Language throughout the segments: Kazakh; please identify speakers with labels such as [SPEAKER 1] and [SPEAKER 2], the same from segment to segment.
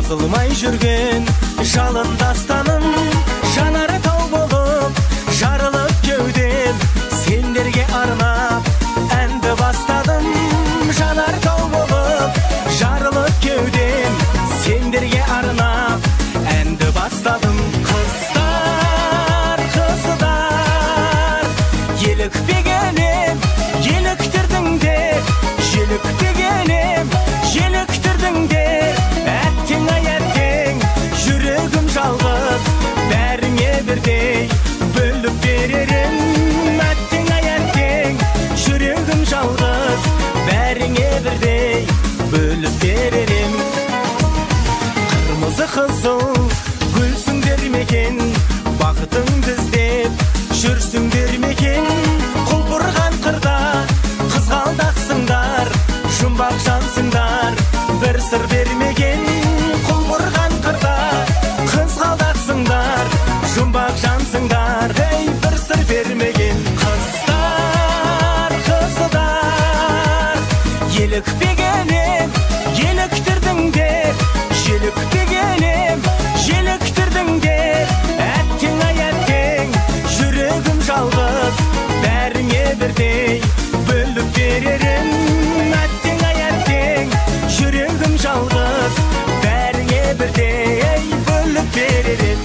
[SPEAKER 1] Жазылмай жүрген жалын дастаным, жанары тау болып жарылып кеудем. Сендерге арнап әнді бастадым, жанар тау болып жарылып кеудем. Сендерге арнап әнді бастадым. Қыздар, қыздар, елікпегенем, еліктірдіңдер, желікпегенем, желіктірдіңдер. Әттең ай әттең, жүрегім жалғыз, бәріңе бірдей бөліп берерім. Әттең ай әттең, жүрегім жалғыз, бәріңе бірдей бөліп берерім. Қырмызы қызыл гүлсіңдер мекен, бақытыңды іздеп жүрсіңдер мекен. Құлпырған қырда қызғалдақсыңдар, жұмбақ жансыңдар, бір сыр бермеген. Құлпырған қырда қызғалдақсыңдар, жұмбақ жансыңдар, ей, бір сыр бермеген. Қыздар, қыздар, елікпегенем, еліктірдіңдер, желікпегенем, желіктірдіңдер. Әттең ай әттең, жүрегім жалғыз, бәріңе бірдей бөліп берерім. Әттең ай әттең, жүрегім жалғыз, бәріңе бірдей бөліп берерім.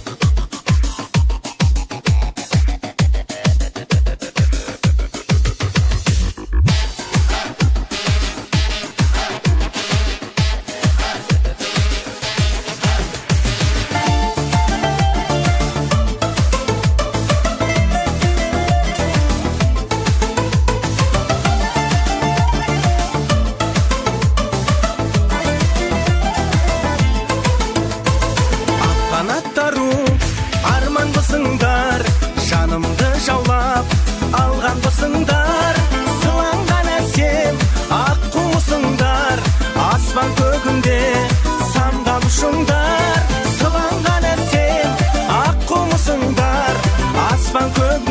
[SPEAKER 1] Арманбысыңдар, жанымды жаулап алғанбысыңдар. Сыланған әсем ақ құмысыңдар, аспан көгінде самғап ұшыңдар. Сыланған әсем ақ құмысыңдар, аспан көгінде